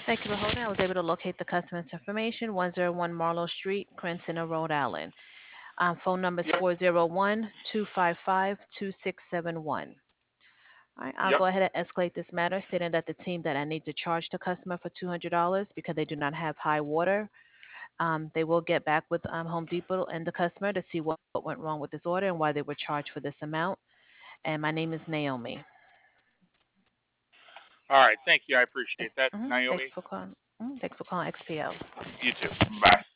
Thank you for holding. I was able to locate the customer's information, 101 Marlowe Street, Cranston, Rhode Island. Phone number is Yep. 401-255-2671. All right, I'll Yep. go ahead and escalate this matter, stating that the team that I need to charge the customer for $200 because they do not have high water. They will get back with Home Depot and the customer to see what went wrong with this order and why they were charged for this amount. And my name is Naomi. All right. Thank you. I appreciate that, Thanks Naomi. for calling. Thanks for calling XPL. You too. Bye.